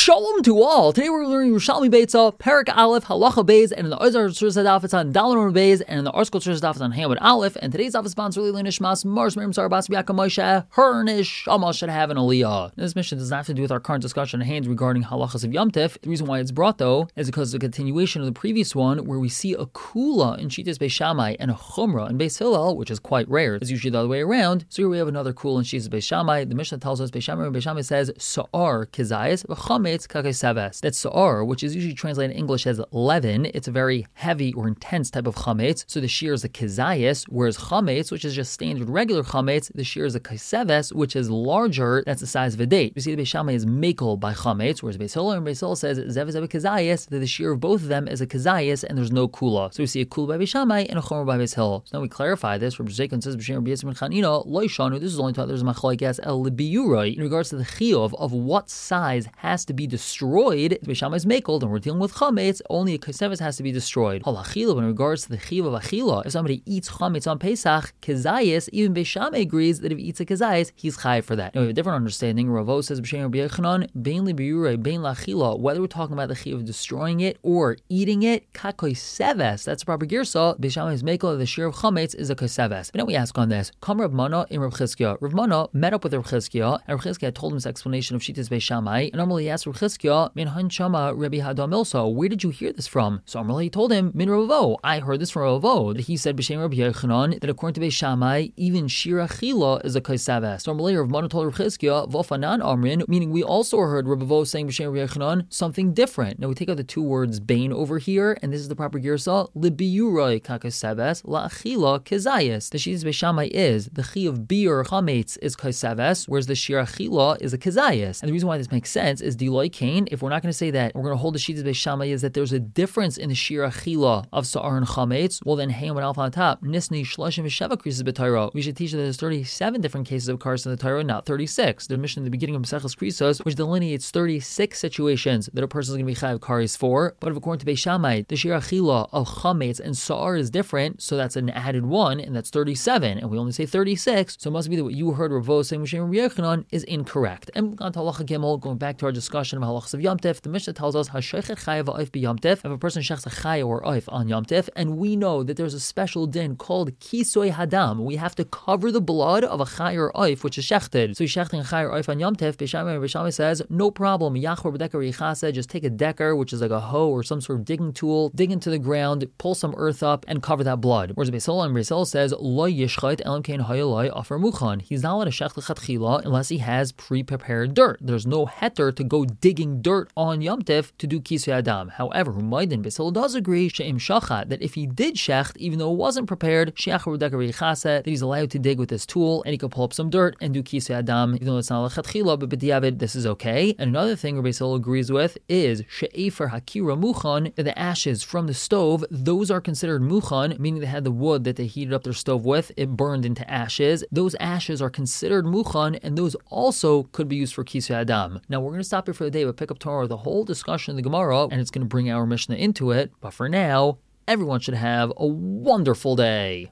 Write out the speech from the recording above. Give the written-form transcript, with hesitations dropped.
Shalom to all. Today we're learning Yerushalmi Beitza, Perak Aleph, Halacha Beis, and in the Ozar Tzur Sadaf it's on Dalar Beis, and in the Arskol Tzur Sadaf it's on Hamad Aleph. And today's Aleph sponsor really Nishmas Mars Miriam Sarbas Biaka Moshe. Her Nishama should have an Aliyah. This mission does not have to do with our current discussion at hand regarding halachas of Yom Tif. The reason why it's brought though is because it's a continuation of the previous one, where we see a Kula in Shitas Beis Shammai and a Chumra in Beis Hillel, which is quite rare. It's usually the other way around. So here we have another Kula in Shitas Beis Shammai. The Mishnah tells us Beis Shammai says Sa'ar Kizayis V'chametz Kakei. That's Sa'ar, which is usually translated in English as leaven. It's a very heavy or intense type of chametz. So the shear is a kizayis, whereas chametz, which is just standard regular chametz, the shear is a kaiseves, which is larger. That's the size of a date. You see, the Beis Shammai is makel by chametz, whereas Beis Hillel says zev kizayis, that the shear of both of them is a kizayis, and there's no kula. So we see a kula by Beis Shammai and a chomer by Beis Hillel. So now we clarify this. Rabbi Zekon says B'Shem Rabbi Yisrael Chanina loishanu. This is only taught there's a machlokes el libiyuroi in regards to the chiyuv of what size has to be destroyed. Beis Shammai is makeled, and we're dealing with chametz. Only a kaiseves has to be destroyed. Halachila, in regards to the chiyuv of achila, if somebody eats chametz on Pesach, kazayis, even Beis Shammai agrees that if he eats a kazayis, he's chayiv for that. Now we have a different understanding. Ravo says B'Shem Rabbi Yochanan, bein libiyurei, bein lachila, whether we're talking about the chiyuv of destroying it or eating it, kakaiseves, that's a proper girsa. Beis Shammai is makeled, the shear of chametz is a kaiseves. But now we ask on this. Come Rav Mana in Rav Chizkiah. Rav Mana met up with Rav Chizkiah, and Rav Chizkiah told him this explanation of Shitas Beis Shammai, and normally he asked Rav Chizkiah, Min Hanchama Rabbi Hadam Milsa, where did you hear this from? So Amrali told him, Min Ravo, I heard this from Ravo, that he said B'Shem Rabbi Yochanan, that according to Beis Shammai, even Shir Achila is a kaiseves. So Amrali Rav Mana told Rav Chizkiah, Vofanan Amrin, meaning we also heard Rabbi Vo saying B'Shem Rabbi Yochanan something different. Now we take out the two words bain over here, and this is the proper girsa, Libiyuroi kakaiseves, La Achila kizayis. The Shitas Beis Shammai is, the chi of biur chametz is kaiseves, whereas the Shir Achila is a kizayis. And the reason why this makes sense is Diloi Kain, if we're not going to say that, we're going to hold the Shitas Beis Shammai is that there's a difference in the Shir Achila of Sa'ar and Chametz. Well then, Hayam and Alpha on top, Nisni Shlashim V'Sheva Krisis B'Torah. We should teach that there's 37 different cases of Karis in the Torah, not 36. The mission in the beginning of Maseches Krisos, which delineates 36 situations that a person is going to be chayav Karis for. But if according to Beis Shammai, the Shir Achila of Chametz and Sa'ar is different, so that's an added one, and that's 37, and we only say 36, so it must be that what you heard Ravo saying Moshe Rabbi Yochanan is incorrect. And on to Halacha Gimel, going back to our discussion of halachas of Yom Tif, the Mishnah tells us Hashechet chayav oif b'Yom Tif. If a person shechs a chaya or oif on Yom Tif, and we know that there's a special din called kisoy hadam, we have to cover the blood of a chaya or oif which is shechted. So he's shechting a chaya or oif on Yom Tif. Beis Shammai says no problem. Yachor b'deker yichasa, just take a decker, which is like a hoe or some sort of digging tool, dig into the ground, pull some earth up, and cover that blood. Whereas Beis Hillel says lo yishchait elam kein hayaloi afer muchan. He's not allowed to shech lechatchila unless he has pre-prepared dirt. There's no heter to go digging dirt on Yom Tif to do kisui adam. However, Humaydin Beis Hillel does agree she'im shachat, that if he did shecht, even though it wasn't prepared, that he's allowed to dig with his tool and he could pull up some dirt and do kisui adam, even though it's not lechatchila, but b'diavad this is okay. And another thing Beis Hillel agrees with is she'efer hakira muchan, that the ashes from the stove, those are considered muchan, meaning they had the wood that they heated up their stove with, it burned into ashes. Those ashes are considered muchan, and those also could be used for kisui adam. Now we're going to stop here for the day, but pick up tomorrow the whole discussion of the Gemara, and it's going to bring our Mishnah into it. But for now, everyone should have a wonderful day.